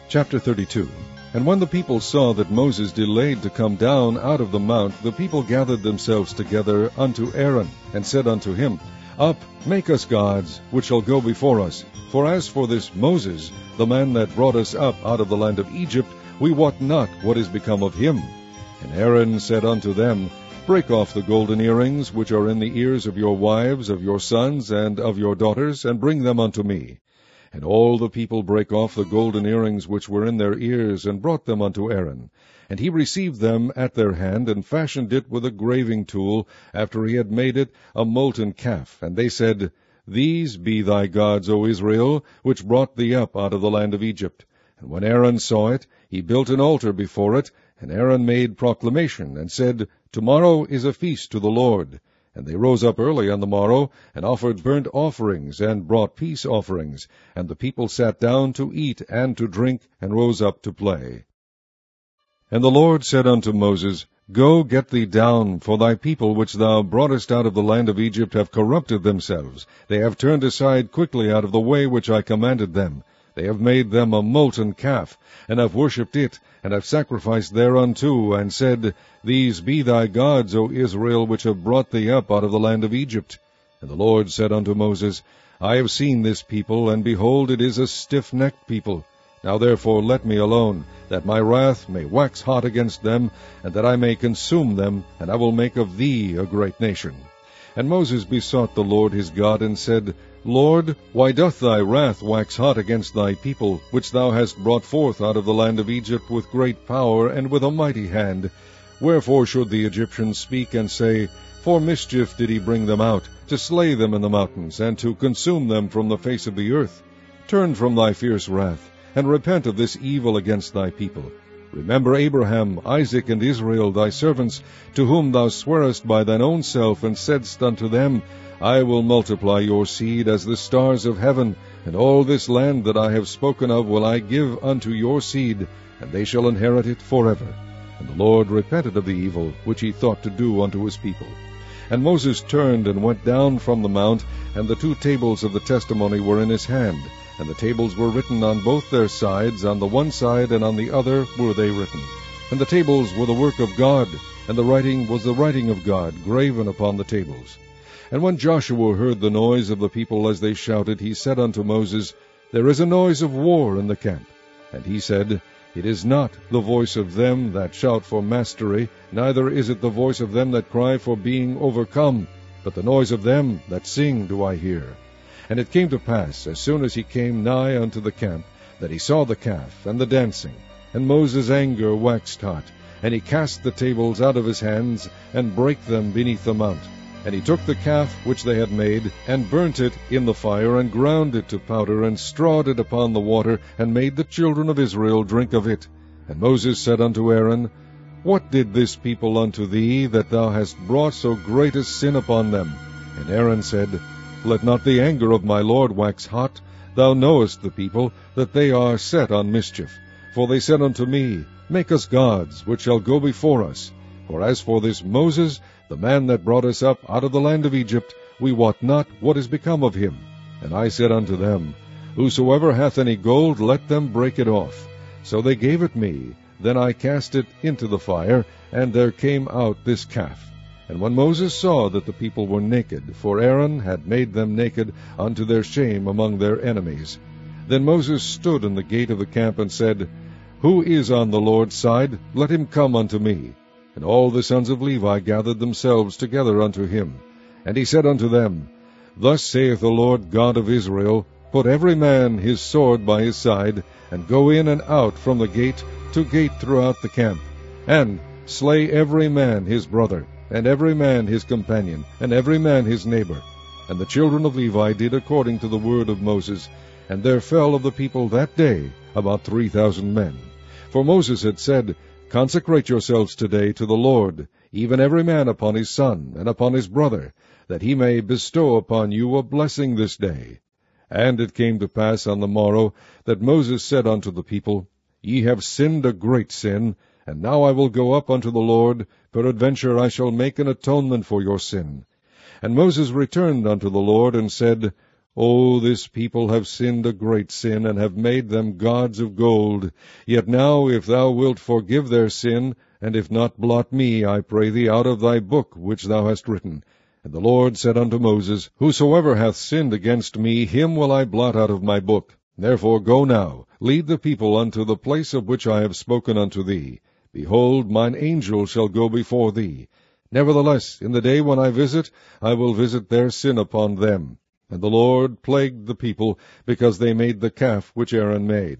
Chapter 32. And when the people saw that Moses delayed to come down out of the mount, the people gathered themselves together unto Aaron, and said unto him, Up, make us gods, which shall go before us. For as for this Moses, the man that brought us up out of the land of Egypt, we wot not what is become of him. And Aaron said unto them, Break off the golden earrings which are in the ears of your wives, of your sons, and of your daughters, and bring them unto me. And all the people brake off the golden earrings which were in their ears, and brought them unto Aaron. And he received them at their hand, and fashioned it with a graving tool, after he had made it a molten calf. And they said, These be thy gods, O Israel, which brought thee up out of the land of Egypt. And when Aaron saw it, he built an altar before it, and Aaron made proclamation, and said, Tomorrow is a feast to the Lord. And they rose up early on the morrow, and offered burnt offerings, and brought peace offerings. And the people sat down to eat and to drink, and rose up to play. And the Lord said unto Moses, Go, get thee down, for thy people which thou broughtest out of the land of Egypt have corrupted themselves. They have turned aside quickly out of the way which I commanded them. They have made them a molten calf, and have worshipped it, and have sacrificed thereunto, and said, These be thy gods, O Israel, which have brought thee up out of the land of Egypt. And the Lord said unto Moses, I have seen this people, and behold, it is a stiff-necked people. Now therefore let me alone, that my wrath may wax hot against them, and that I may consume them, and I will make of thee a great nation. And Moses besought the Lord his God, and said, Lord, why doth thy wrath wax hot against thy people, which thou hast brought forth out of the land of Egypt with great power and with a mighty hand? Wherefore should the Egyptians speak and say, For mischief did he bring them out, to slay them in the mountains, and to consume them from the face of the earth? Turn from thy fierce wrath, and repent of this evil against thy people. Remember Abraham, Isaac, and Israel, thy servants, to whom thou swarest by thine own self, and saidst unto them, I will multiply your seed as the stars of heaven, and all this land that I have spoken of will I give unto your seed, and they shall inherit it forever. And the Lord repented of the evil which he thought to do unto his people. And Moses turned and went down from the mount, and the 2 tables of the testimony were in his hand, and the tables were written on both their sides, on the one side and on the other were they written. And the tables were the work of God, and the writing was the writing of God, graven upon the tables. And when Joshua heard the noise of the people as they shouted, he said unto Moses, There is a noise of war in the camp. And he said, It is not the voice of them that shout for mastery, neither is it the voice of them that cry for being overcome, but the noise of them that sing do I hear. And it came to pass, as soon as he came nigh unto the camp, that he saw the calf and the dancing. And Moses' anger waxed hot, and he cast the tables out of his hands, and brake them beneath the mount. And he took the calf which they had made, and burnt it in the fire, and ground it to powder, and strawed it upon the water, and made the children of Israel drink of it. And Moses said unto Aaron, What did this people unto thee, that thou hast brought so great a sin upon them? And Aaron said, Let not the anger of my Lord wax hot. Thou knowest the people, that they are set on mischief. For they said unto me, Make us gods, which shall go before us. For as for this Moses, the man that brought us up out of the land of Egypt, we wot not what is become of him. And I said unto them, Whosoever hath any gold, let them break it off. So they gave it me. Then I cast it into the fire, and there came out this calf. And when Moses saw that the people were naked, for Aaron had made them naked unto their shame among their enemies, then Moses stood in the gate of the camp, and said, Who is on the Lord's side? Let him come unto me. And all the sons of Levi gathered themselves together unto him. And he said unto them, Thus saith the Lord God of Israel, Put every man his sword by his side, and go in and out from the gate to gate throughout the camp, and slay every man his brother, and every man his companion, and every man his neighbor. And the children of Levi did according to the word of Moses, and there fell of the people that day about 3,000 men. For Moses had said, Consecrate yourselves today to the Lord, even every man upon his son, and upon his brother, that he may bestow upon you a blessing this day. And it came to pass on the morrow, that Moses said unto the people, Ye have sinned a great sin, and now I will go up unto the Lord, peradventure I shall make an atonement for your sin. And Moses returned unto the Lord, and said, O this people have sinned a great sin, and have made them gods of gold. Yet now, if thou wilt forgive their sin, and if not, blot me, I pray thee, out of thy book which thou hast written. And the Lord said unto Moses, Whosoever hath sinned against me, him will I blot out of my book. Therefore go now, lead the people unto the place of which I have spoken unto thee. Behold, mine angel shall go before thee. Nevertheless, in the day when I will visit their sin upon them. And the Lord plagued the people, because they made the calf which Aaron made.